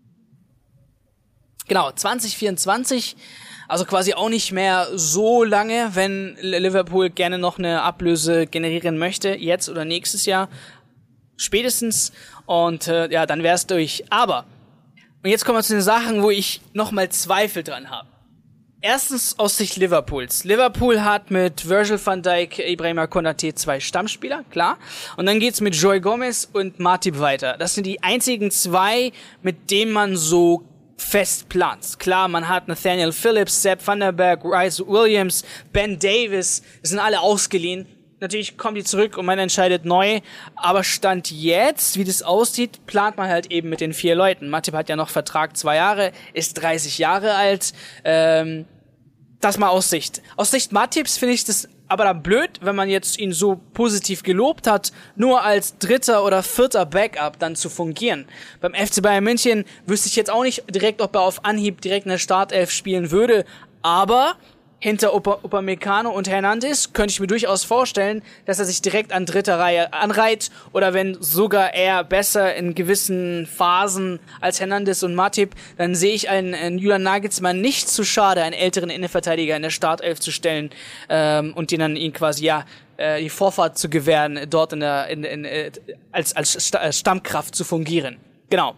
[SPEAKER 1] Genau, 2024, also quasi auch nicht mehr so lange, wenn Liverpool gerne noch eine Ablöse generieren möchte, jetzt oder nächstes Jahr, spätestens, und dann wär's durch. Aber, und jetzt kommen wir zu den Sachen, wo ich nochmal Zweifel dran habe. Erstens aus Sicht Liverpools. Liverpool hat mit Virgil van Dijk, Ibrahima Konaté 2 Stammspieler, klar. Und dann geht's mit Joey Gomez und Matip weiter. Das sind die einzigen 2, mit denen man so fest plant. Klar, man hat Nathaniel Phillips, Sepp van der Berg, Rice Williams, Ben Davis, das sind alle ausgeliehen. Natürlich kommen die zurück und man entscheidet neu, aber Stand jetzt, wie das aussieht, plant man halt eben mit den 4 Leuten. Matip hat ja noch Vertrag 2 Jahre, ist 30 Jahre alt, das mal aus Sicht. Aus Sicht Matips finde ich das aber dann blöd, wenn man jetzt ihn so positiv gelobt hat, nur als 3. oder 4. Backup dann zu fungieren. Beim FC Bayern München wüsste ich jetzt auch nicht direkt, ob er auf Anhieb direkt in der Startelf spielen würde, aber hinter Upamecano und Hernandez könnte ich mir durchaus vorstellen, dass er sich direkt an 3. Reihe anreiht oder wenn sogar er besser in gewissen Phasen als Hernandez und Matip, dann sehe ich einen Julian Nagelsmann nicht zu schade, einen älteren Innenverteidiger in der Startelf zu stellen und ihn quasi die Vorfahrt zu gewähren, dort als Stammkraft zu fungieren. Genau.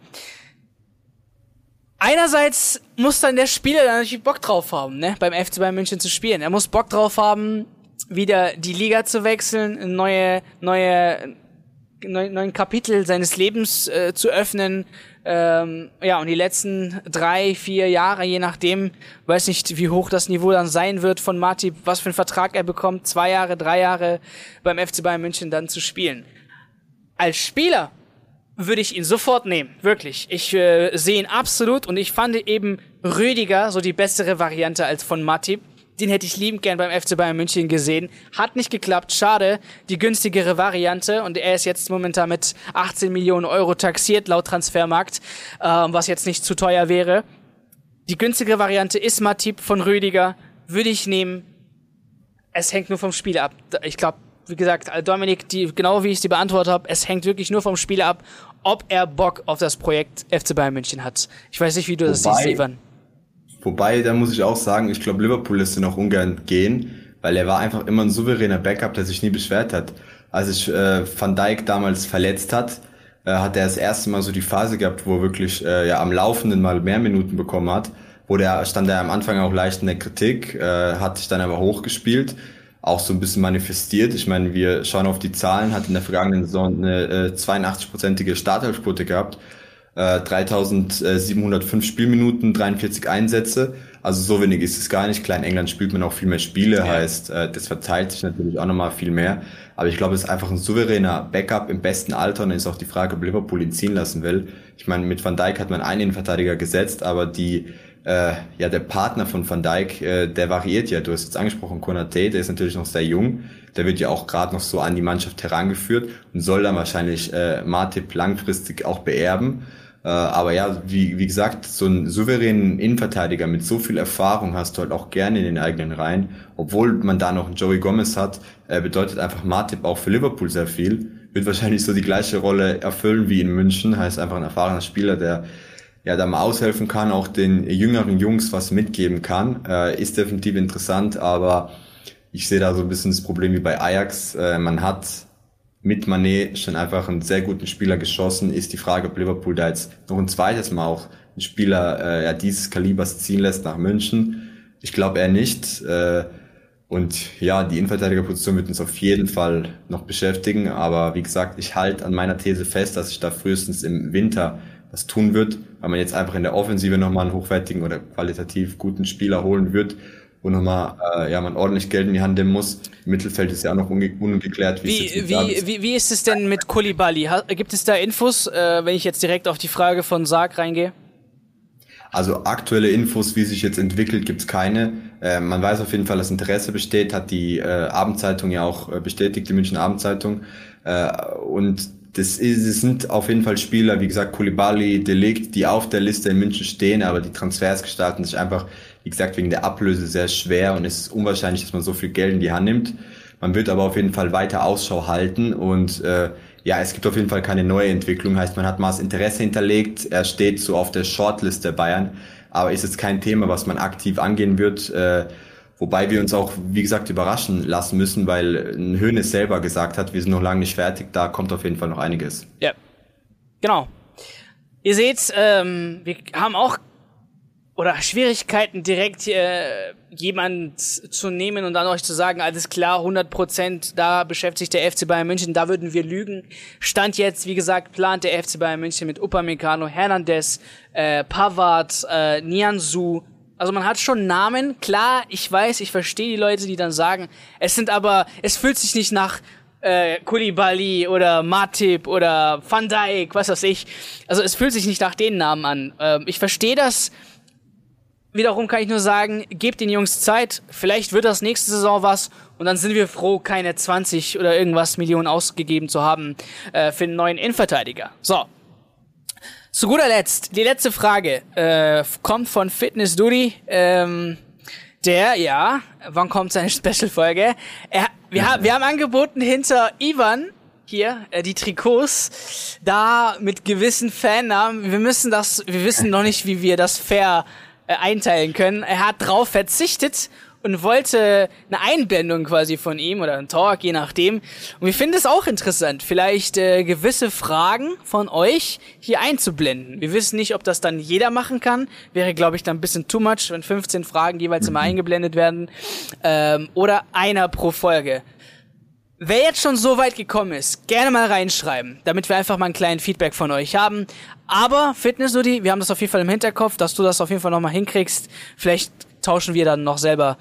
[SPEAKER 1] Einerseits muss dann der Spieler da natürlich Bock drauf haben, ne, beim FC Bayern München zu spielen. Er muss Bock drauf haben, wieder die Liga zu wechseln, neuen Kapitel seines Lebens zu öffnen. Und die letzten 3-4 Jahre, je nachdem, weiß nicht, wie hoch das Niveau dann sein wird von Matip, was für einen Vertrag er bekommt, 2 Jahre, 3 Jahre beim FC Bayern München dann zu spielen. Als Spieler würde ich ihn sofort nehmen, wirklich. Ich sehe ihn absolut und ich fand eben Rüdiger so die bessere Variante als von Matip. Den hätte ich liebend gern beim FC Bayern München gesehen. Hat nicht geklappt, schade. Die günstigere Variante und er ist jetzt momentan mit 18 Millionen Euro taxiert laut Transfermarkt, was jetzt nicht zu teuer wäre. Die günstigere Variante ist Matip von Rüdiger, würde ich nehmen. Es hängt nur vom Spiel ab. Ich glaube, wie gesagt, Dominik, genau wie ich es dir beantwortet habe, es hängt wirklich nur vom Spieler ab, ob er Bock auf das Projekt FC Bayern München hat. Ich weiß nicht, wie du das siehst, Ivan.
[SPEAKER 2] Wobei, da muss ich auch sagen, ich glaube, Liverpool lässt ihn auch ungern gehen, weil er war einfach immer ein souveräner Backup, der sich nie beschwert hat. Als sich Van Dijk damals verletzt hat, hat er das erste Mal so die Phase gehabt, wo er wirklich am Laufenden mal mehr Minuten bekommen hat. Stand er am Anfang auch leicht in der Kritik, hat sich dann aber hochgespielt, auch so ein bisschen manifestiert. Ich meine, wir schauen auf die Zahlen, hat in der vergangenen Saison eine 82-prozentige Startelfquote gehabt, 3705 Spielminuten, 43 Einsätze. Also so wenig ist es gar nicht. Klar, in England spielt man auch viel mehr Spiele, heißt, das verteilt sich natürlich auch nochmal viel mehr. Aber ich glaube, es ist einfach ein souveräner Backup im besten Alter, und dann ist auch die Frage, ob Liverpool ihn ziehen lassen will. Ich meine, mit Van Dijk hat man einen Innenverteidiger gesetzt, aber der Partner von Van Dijk, der variiert ja. Du hast jetzt angesprochen, Konaté, der ist natürlich noch sehr jung. Der wird ja auch gerade noch so an die Mannschaft herangeführt und soll dann wahrscheinlich Matip langfristig auch beerben. Aber ja, wie gesagt, so einen souveränen Innenverteidiger mit so viel Erfahrung hast du halt auch gerne in den eigenen Reihen. Obwohl man da noch einen Joey Gomez hat, bedeutet einfach Matip auch für Liverpool sehr viel. Wird wahrscheinlich so die gleiche Rolle erfüllen wie in München. Heißt einfach ein erfahrener Spieler, der da mal aushelfen kann, auch den jüngeren Jungs was mitgeben kann. Ist definitiv interessant, aber ich sehe da so ein bisschen das Problem wie bei Ajax. Man hat mit Mané schon einfach einen sehr guten Spieler geschossen. Ist die Frage, ob Liverpool da jetzt noch ein zweites Mal auch einen Spieler dieses Kalibers ziehen lässt nach München. Ich glaube eher nicht. Und ja, die Innenverteidigerposition wird uns auf jeden Fall noch beschäftigen. Aber wie gesagt, ich halte an meiner These fest, dass sich da frühestens im Winter was tun wird, weil man jetzt einfach in der Offensive nochmal einen hochwertigen oder qualitativ guten Spieler holen wird, wo nochmal man ordentlich Geld in die Hand nehmen muss. Im Mittelfeld ist ja auch noch ungeklärt.
[SPEAKER 1] Wie ist es denn mit Koulibaly? Gibt es da Infos, wenn ich jetzt direkt auf die Frage von Sarg reingehe?
[SPEAKER 2] Also aktuelle Infos, wie sich jetzt entwickelt, gibt's keine. Man weiß auf jeden Fall, dass Interesse besteht, hat die Abendzeitung ja auch bestätigt, die München Abendzeitung. Und es sind auf jeden Fall Spieler, wie gesagt, Koulibaly, De Ligt, die auf der Liste in München stehen, aber die Transfers gestalten sich einfach, wie gesagt, wegen der Ablöse sehr schwer, und es ist unwahrscheinlich, dass man so viel Geld in die Hand nimmt. Man wird aber auf jeden Fall weiter Ausschau halten, und es gibt auf jeden Fall keine neue Entwicklung. Heißt, man hat mal das Interesse hinterlegt, er steht so auf der Shortlist der Bayern, aber ist jetzt kein Thema, was man aktiv angehen wird. Wobei wir uns auch, wie gesagt, überraschen lassen müssen, weil Hoeneß selber gesagt hat, wir sind noch lange nicht fertig, da kommt auf jeden Fall noch einiges.
[SPEAKER 1] Ja, genau. Ihr seht, wir haben auch Schwierigkeiten, direkt jemand zu nehmen und dann euch zu sagen, alles klar, 100%, da beschäftigt der FC Bayern München, da würden wir lügen. Stand jetzt, wie gesagt, plant der FC Bayern München mit Upamecano, Hernandez, Pavard, Nianzou. Also man hat schon Namen, klar, ich weiß, ich verstehe die Leute, die dann sagen, es fühlt sich nicht nach Koulibaly oder Matip oder Van Dijk, was weiß ich. Also es fühlt sich nicht nach den Namen an. Ich verstehe das. Wiederum kann ich nur sagen, gebt den Jungs Zeit, vielleicht wird das nächste Saison was, und dann sind wir froh, keine 20 oder irgendwas Millionen ausgegeben zu haben für einen neuen Innenverteidiger. So. Zu guter Letzt, die letzte Frage kommt von Fitness Dudi, wann kommt seine Special-Folge? Wir haben angeboten, hinter Ivan hier die Trikots da mit gewissen Fannamen. Wir wissen noch nicht, wie wir das fair einteilen können. Er hat drauf verzichtet und wollte eine Einblendung quasi von ihm oder ein Talk, je nachdem. Und wir finden es auch interessant, vielleicht gewisse Fragen von euch hier einzublenden. Wir wissen nicht, ob das dann jeder machen kann. Wäre, glaube ich, dann ein bisschen too much, wenn 15 Fragen jeweils immer eingeblendet werden. Oder einer pro Folge. Wer jetzt schon so weit gekommen ist, gerne mal reinschreiben, damit wir einfach mal einen kleinen Feedback von euch haben. Aber Fitness-Dudi, wir haben das auf jeden Fall im Hinterkopf, dass du das auf jeden Fall nochmal hinkriegst. Vielleicht tauschen wir dann noch selber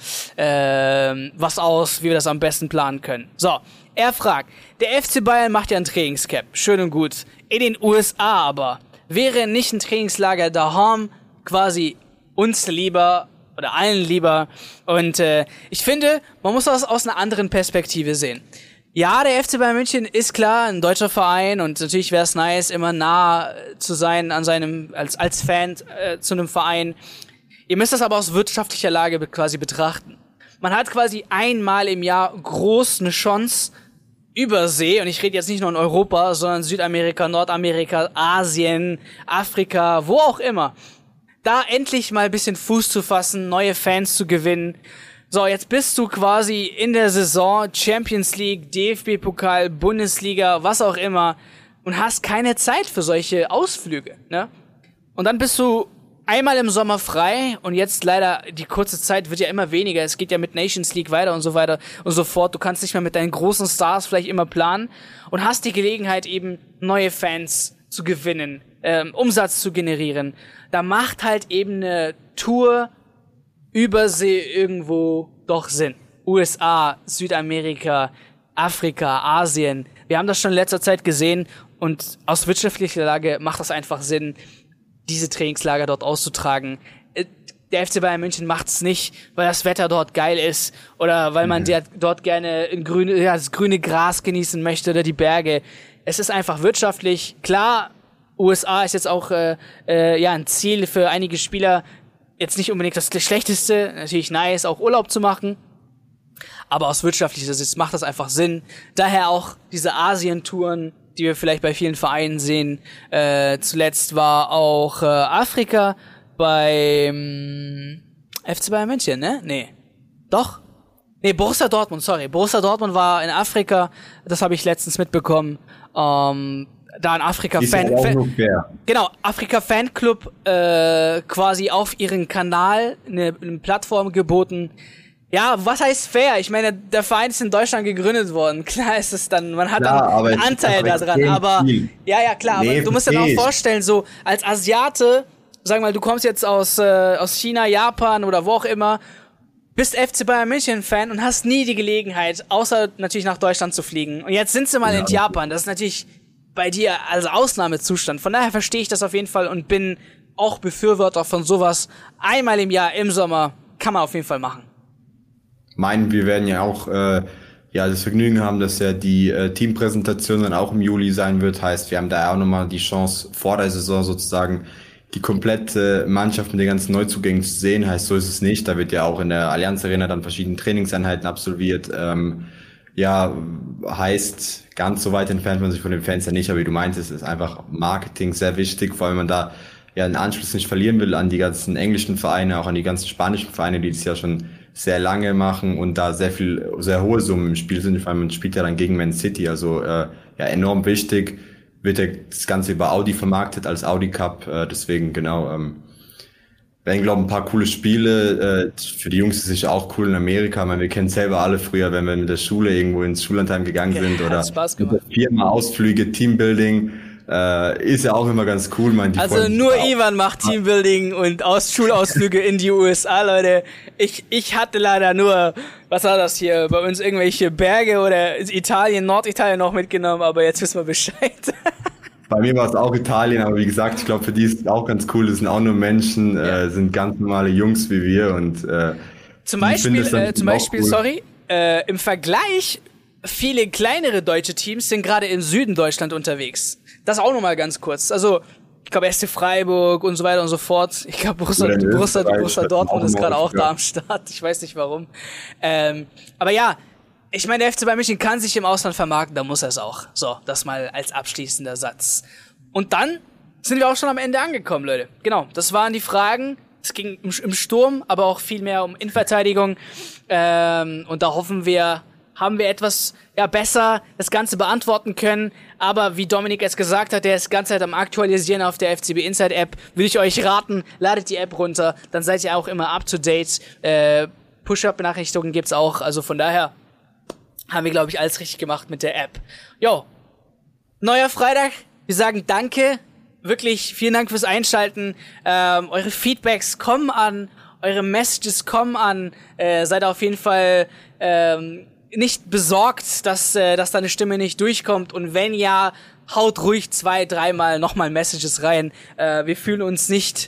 [SPEAKER 1] was aus, wie wir das am besten planen können. So, er fragt, der FC Bayern macht ja ein Trainingscamp, schön und gut. In den USA aber, wäre nicht ein Trainingslager daheim quasi uns lieber oder allen lieber? Und ich finde, man muss das aus einer anderen Perspektive sehen. Ja, der FC Bayern München ist klar ein deutscher Verein, und natürlich wäre es nice, immer nah zu sein an als Fan zu einem Verein. Ihr müsst das aber aus wirtschaftlicher Lage quasi betrachten. Man hat quasi einmal im Jahr groß eine Chance, Übersee, und ich rede jetzt nicht nur in Europa, sondern Südamerika, Nordamerika, Asien, Afrika, wo auch immer, da endlich mal ein bisschen Fuß zu fassen, neue Fans zu gewinnen. So, jetzt bist du quasi in der Saison, Champions League, DFB-Pokal, Bundesliga, was auch immer, und hast keine Zeit für solche Ausflüge, ne? Und dann bist du einmal im Sommer frei, und jetzt leider, die kurze Zeit wird ja immer weniger, es geht ja mit Nations League weiter und so fort, du kannst nicht mehr mit deinen großen Stars vielleicht immer planen und hast die Gelegenheit eben, neue Fans zu gewinnen, Umsatz zu generieren. Da macht halt eben eine Tour Übersee irgendwo doch Sinn. USA, Südamerika, Afrika, Asien. Wir haben das schon in letzter Zeit gesehen, und aus wirtschaftlicher Lage macht das einfach Sinn, diese Trainingslager dort auszutragen. Der FC Bayern München macht's nicht, weil das Wetter dort geil ist oder weil man dort gerne das grüne Gras genießen möchte oder die Berge. Es ist einfach wirtschaftlich. Klar, USA ist jetzt auch ein Ziel für einige Spieler. Jetzt nicht unbedingt das Schlechteste. Natürlich nice, auch Urlaub zu machen. Aber aus wirtschaftlicher Sicht macht das einfach Sinn. Daher auch diese Asien-Touren, die wir vielleicht bei vielen Vereinen sehen. Zuletzt war auch Afrika beim FC Bayern München, ne? Nee. Doch? Nee, Borussia Dortmund, sorry. Borussia Dortmund war in Afrika, das habe ich letztens mitbekommen. Da ein Afrika-Fanclub quasi auf ihren Kanal eine Plattform geboten. Ja, was heißt fair? Ich meine, der Verein ist in Deutschland gegründet worden. Klar ist es dann, man hat dann einen Anteil daran, aber ja, klar, aber du musst dir auch vorstellen, so als Asiate, sag mal, du kommst jetzt aus China, Japan oder wo auch immer, bist FC Bayern München Fan und hast nie die Gelegenheit, außer natürlich nach Deutschland zu fliegen. Und jetzt sind sie mal in Japan. Das ist natürlich bei dir also Ausnahmezustand. Von daher verstehe ich das auf jeden Fall und bin auch Befürworter von sowas. Einmal im Jahr im Sommer kann man auf jeden Fall machen.
[SPEAKER 2] Wir werden ja auch das Vergnügen haben, dass ja die Teampräsentation dann auch im Juli sein wird. Heißt, wir haben da auch nochmal die Chance, vor der Saison sozusagen die komplette Mannschaft mit den ganzen Neuzugängen zu sehen. Heißt, so ist es nicht. Da wird ja auch in der Allianz Arena dann verschiedene Trainingseinheiten absolviert. Heißt, ganz so weit entfernt man sich von den Fans ja nicht. Aber wie du meintest, ist einfach Marketing sehr wichtig, vor allem wenn man da ja einen Anschluss nicht verlieren will an die ganzen englischen Vereine, auch an die ganzen spanischen Vereine, die das ja schon sehr lange machen und da sehr hohe Summen im Spiel sind. Vor allem man spielt ja dann gegen Man City, also enorm wichtig. Wird ja das Ganze über Audi vermarktet als Audi Cup, deswegen werden, glaube ich, ein paar coole Spiele. Für die Jungs ist es sicher auch cool in Amerika. Wir kennen selber alle früher, wenn wir mit der Schule irgendwo ins Schullandheim gegangen sind oder Firma Ausflüge, Teambuilding. Ist ja auch immer ganz cool.
[SPEAKER 1] Also nur Ivan macht Teambuilding und Schulausflüge in die USA, Leute. Ich hatte leider nur, was war das hier, bei uns irgendwelche Berge oder Italien, Norditalien noch mitgenommen, aber jetzt wissen wir Bescheid.
[SPEAKER 2] Bei mir war es auch Italien, aber wie gesagt, ich glaube, für die ist es auch ganz cool. Das sind auch nur Menschen, sind ganz normale Jungs wie wir und
[SPEAKER 1] zum Beispiel, im Vergleich, viele kleinere deutsche Teams sind gerade im Süden Deutschland unterwegs. Das auch nochmal ganz kurz. Also, ich glaube, SC Freiburg und so weiter und so fort. Ich glaube, Borussia Dortmund ist gerade auch da am Start. Ich weiß nicht warum. Aber ja, ich meine, der FC Bayern München kann sich im Ausland vermarkten, da muss er es auch. So, das mal als abschließender Satz. Und dann sind wir auch schon am Ende angekommen, Leute. Genau, das waren die Fragen. Es ging im Sturm, aber auch viel mehr um Innenverteidigung. Und da hoffen wir, haben wir etwas besser das Ganze beantworten können. Aber wie Dominik es gesagt hat, der ist die ganze Zeit am Aktualisieren auf der FCB Inside App. Will ich euch raten, ladet die App runter, dann seid ihr auch immer up to date. Push-Up-Benachrichtigungen gibt's auch, also von daher haben wir, glaube ich, alles richtig gemacht mit der App. Jo, neuer Freitag, wir sagen danke, wirklich vielen Dank fürs Einschalten. Eure Feedbacks kommen an, eure Messages kommen an, seid auf jeden Fall nicht besorgt, dass da eine Stimme nicht durchkommt, und wenn ja, haut ruhig 2-3 Mal nochmal Messages rein. Wir fühlen uns nicht,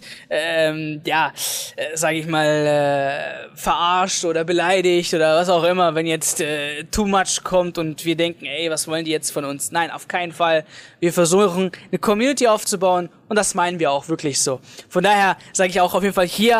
[SPEAKER 1] sag ich mal, verarscht oder beleidigt oder was auch immer, wenn jetzt too much kommt und wir denken, ey, was wollen die jetzt von uns? Nein, auf keinen Fall. Wir versuchen, eine Community aufzubauen, und das meinen wir auch wirklich so. Von daher sage ich auch auf jeden Fall hier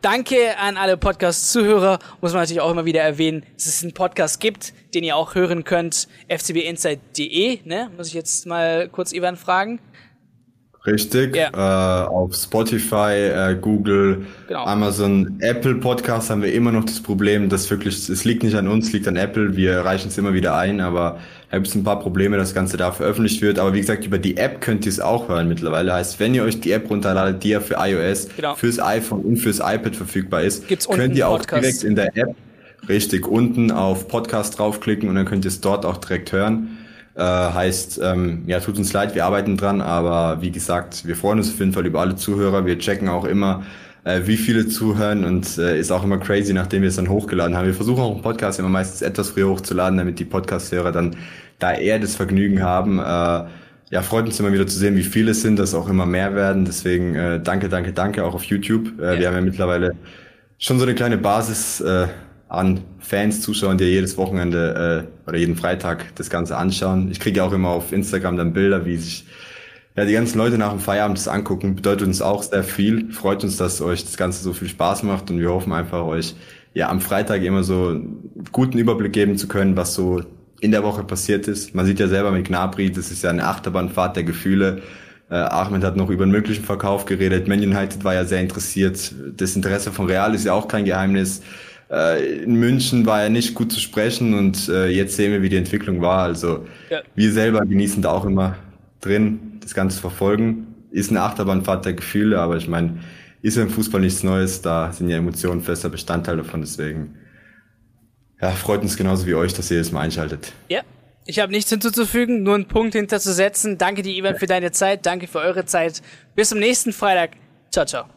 [SPEAKER 1] danke an alle Podcast-Zuhörer. Muss man natürlich auch immer wieder erwähnen, dass es einen Podcast gibt, den ihr auch hören könnt. fcbinsight.de, ne? Muss ich jetzt mal kurz Ivan fragen.
[SPEAKER 2] Richtig, auf Spotify, Google, genau. Amazon, Apple Podcasts haben wir immer noch das Problem, dass wirklich, es liegt nicht an uns, liegt an Apple, wir reichen es immer wieder ein, aber da gibt es ein paar Probleme, dass das Ganze da veröffentlicht wird, aber wie gesagt, über die App könnt ihr es auch hören mittlerweile, heißt, wenn ihr euch die App runterladet, die ja für iOS, fürs iPhone und fürs iPad verfügbar ist, könnt ihr auch direkt in der App, richtig, unten auf Podcast draufklicken und dann könnt ihr es dort auch direkt hören. Heißt, tut uns leid, wir arbeiten dran, aber wie gesagt, wir freuen uns auf jeden Fall über alle Zuhörer. Wir checken auch immer, wie viele zuhören und ist auch immer crazy, nachdem wir es dann hochgeladen haben. Wir versuchen auch einen Podcast immer meistens etwas früher hochzuladen, damit die Podcast-Hörer dann da eher das Vergnügen haben. Freut uns immer wieder zu sehen, wie viele es sind, dass auch immer mehr werden. Deswegen danke auch auf YouTube. Wir haben ja mittlerweile schon so eine kleine Basis an Fans, Zuschauern, die jedes Wochenende oder jeden Freitag das Ganze anschauen. Ich kriege auch immer auf Instagram dann Bilder, wie sich die ganzen Leute nach dem Feierabend das angucken. Bedeutet uns auch sehr viel. Freut uns, dass euch das Ganze so viel Spaß macht und wir hoffen einfach, euch am Freitag immer so einen guten Überblick geben zu können, was so in der Woche passiert ist. Man sieht ja selber mit Gnabry, das ist ja eine Achterbahnfahrt der Gefühle. Ahmed hat noch über einen möglichen Verkauf geredet. Man United war ja sehr interessiert. Das Interesse von Real ist ja auch kein Geheimnis. In München war ja nicht gut zu sprechen und jetzt sehen wir, wie die Entwicklung war. Also wir selber genießen da auch immer drin, das Ganze verfolgen. Ist eine Achterbahnfahrt der Gefühle, aber ich meine, ist ja im Fußball nichts Neues, da sind ja Emotionen fester Bestandteil davon, deswegen freut uns genauso wie euch, dass ihr das mal einschaltet.
[SPEAKER 1] Ja, ich habe nichts hinzuzufügen, nur einen Punkt hinterzusetzen. Danke dir, Ivan, für deine Zeit, danke für eure Zeit. Bis zum nächsten Freitag. Ciao, ciao.